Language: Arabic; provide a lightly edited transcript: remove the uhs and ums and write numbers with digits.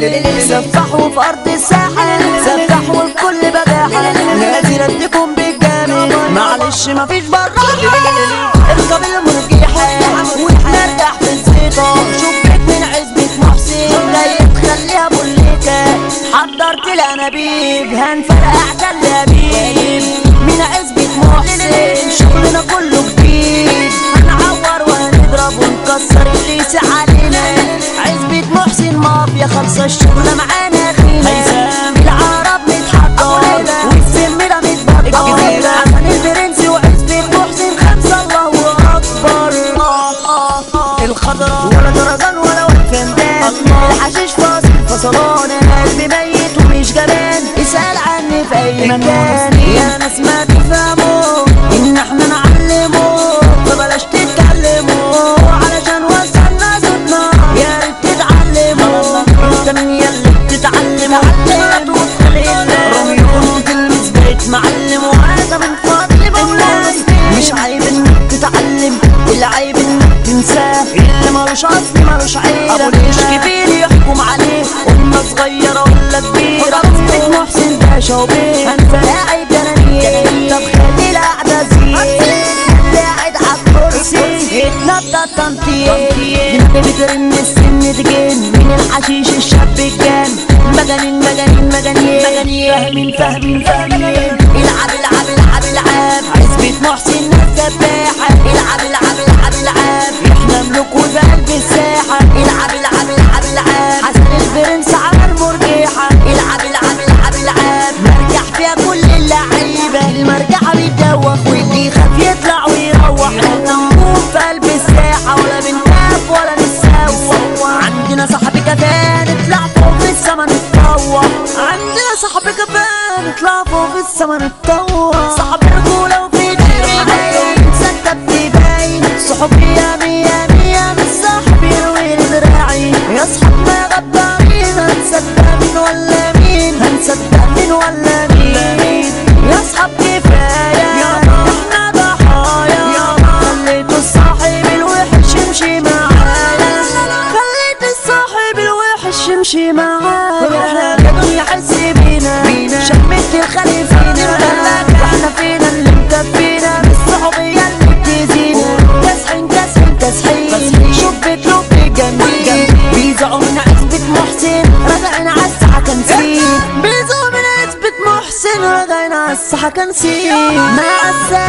سفحوا في ارض الساحل، سفحوا الكل بجاحة، نازل اديكم بالجامد معلش مفيش براحة. اركب المرجيحة ونرجع في الزيطة، شوفك من عزبة محسن جاي تخليها بوليكا، حضرت الانابيب هنفرقع اعدى اللبيب من عزبة محسن، شغلنا كله جديد، هنعور وهنضرب ونكسر اللي يسع علينا. عزبة محسن مافيا خلصة الشغلة معانا خينا، العرب متحضر والسم ده متبطل، حسن الفرنسي وعزبة محسن خمسة الله اكبر. الخضرا ولا درجان ولا وقفندان، الحشيش فاصل فصلان، قلبي ميت ومش جبان، اسأل عني في اي مكان. يا ناس ما تفهموا ان احنا نعلموا، فبلاش تتكلموا علشان وصلنا صوتنا، يا ريت تتعلموا انت من ياللي بتتعلم علم وتدخل الا رميون تلمس بيت معلم، وهذا من فضل مولاي. مش عيب انك تتعلم، العيب انك تنساه، اللي مالوش اصل مالوش عيلة، ابو ليش كبير يحكم عليه، امه صغيرة ولا كبيرة. عزبة محسن باشا وبيه هنفرقع جنانية، طب خلي القعدة زين قاعد عالكرسي يتنطط تنطيط، بترن السن تجين من الحشيش الشاب الجان، مجانين مجانين مجانين فاهمين فاهمين. العب العب العب العب عزبة محسن ناس سباحة، العب العب العب العب احنا ملوك وفي قلب الساحة، العب العب العب العب حسن الفرنس عمل مرجيحة، العب العب العب العب مرجح فيها كل اللعيبة، المرجحة بتدوخ واللي يخاف يطلع ويروح، احنا نقوم في قلب الساحة ولا بنخاف ولا نتسوق، عندنا صاحب كفاءة نطلع فوق في السما نتطوع، عندنا صاحب كفاءة نطلع فوق في السما نتطوع، صاحب رجولة وفي دراعي سكت باين، صحوبية مية مية مش صاحبي يروي دراعي، يا صحابنا غدارين هنصدق مين ولا مين، هنصدق مين ولا مين، يا صحاب كفاية احنا ضحايا، خليت الصاحب الوحش يمشي معايا، خليت الصاحب الوحش يمشي معايا، كانوا يحس بينا شمت الخلي فينا، واحنا فينا اللي مكفينا بالصحوبية اللي بتزينا، كاسحين كاسحين كاسحين شوف بتلوب جنبي، بيزعوا من عزبة محسن رجعنا عالساحة كنسين، بيزعوا من عزبة محسن رجعنا عالساحة كنسين، مع السلامة.